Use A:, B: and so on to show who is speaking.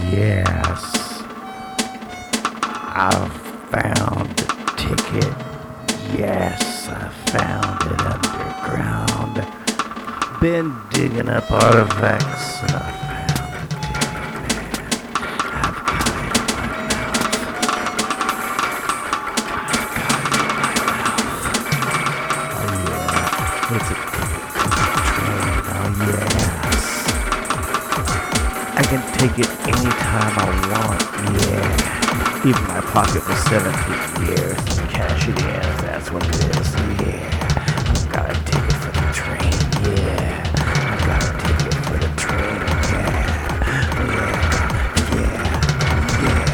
A: Yes, I found the ticket. Yes, I found it underground. Been digging up artifacts and I found the ticket, man. I've got it in my mouth. I've got it in my mouth. Oh yeah, it's a train. Oh yes. I can take it anytime I want, yeah. Even my pocket was 17 years. Cash it in, that's what it is, yeah. I've got a ticket for the train, yeah. I've got a ticket for the train, yeah. Yeah, yeah, yeah.